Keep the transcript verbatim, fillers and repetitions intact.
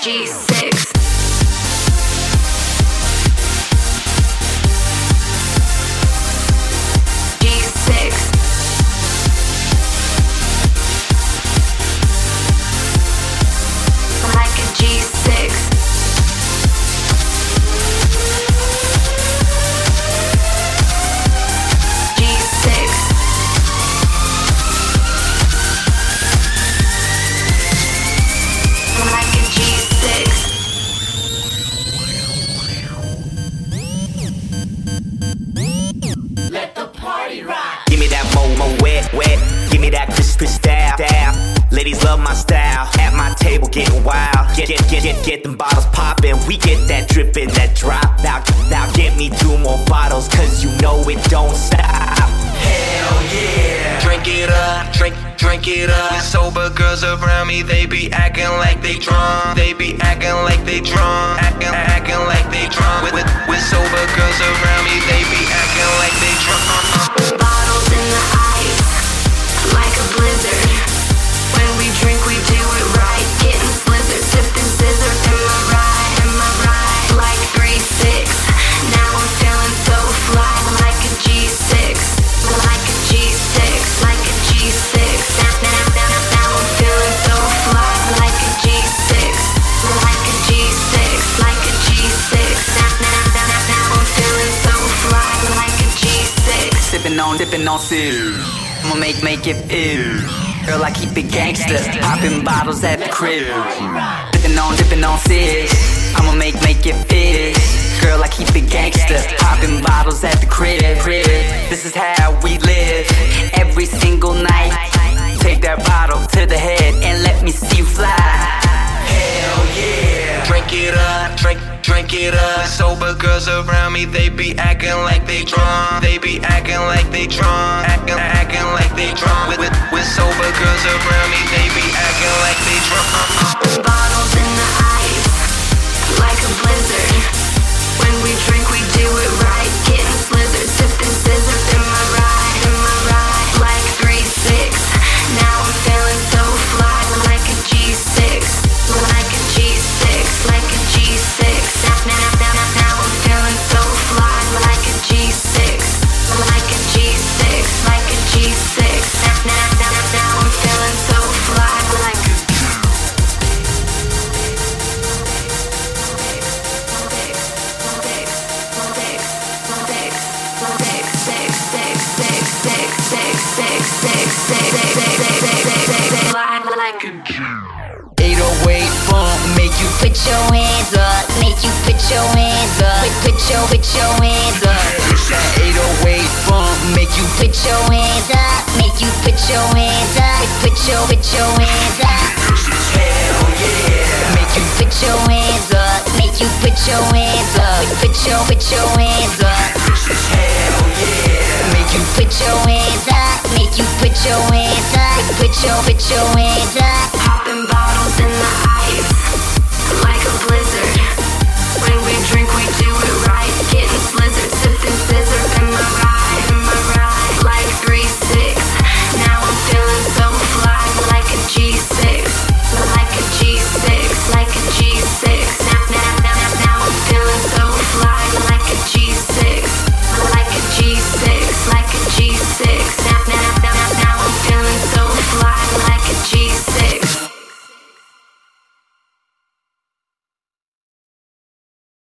G six. Ladies love my style, at my table getting wild. Get, get, get, get, get them bottles poppin'. We get that drippin', that drop. Now, now get me two more bottles, cause you know it don't stop. Hell yeah. Drink it up, drink, drink it up. Sober girls around me, they be acting like they drunk. They be acting like they drunk. Acting, acting like they drunk. With, with, with sober girls around me, they be acting like they drunk. Bottles in the ice, like a blizzard. When we drink, we do it right. Getting slizzard, sipping scissors. Am I right? Am I right? Like three six. Now I'm feeling so fly, like a G six. Like a G six. Like a G six. Now, now, now, now I'm feeling so fly, like a G six. Like a G six. Like a G six. Now, now, now, now I'm feeling so fly, like a G six. Sipping on, dipping on silk. I'ma make, make it ill. Girl, I keep it gangsta, popping bottles at the crib. Dipping on, dipping on six. I'ma make, make it fit. Girl, I keep it gangsta, popping bottles at the crib. This is how we live, every single night. Take that bottle to the head and let me see you fly. Hell yeah. Drink it up, drink, drink it up. Sober girls around me, they be acting like they drunk. They be acting like they drunk. Acting, acting like they drunk. With, with, with sober girls around me, they be acting like they drunk. Bottles in the ice, like a blizzard. When we drink, we do it right. Getting slizzard, sipping scissors. Am I right? Am I right? Like three six. Now I'm feeling so fly, like a G six. Like a G six. Like a G six. Now, now, now, now, now I'm feeling so fly, like a G six. Like a G six. Like a G six. Now, now, now, now I'm feeling so fly, like a eight oh eight funk, make you put your hands up, make you put your hands up, put, put your, put your hands up. It's that eight oh eight funk, make you Put your hands up, make you put your hands up, put, put your, put your hands up. Hell yeah. Make you put your hands up, make you put your hands up, put, put your, put your hands up. Hell yeah. Make you put your hands up, make you put your hands up, put your, put your hands up. popping bottles in the ice, like a blizzard.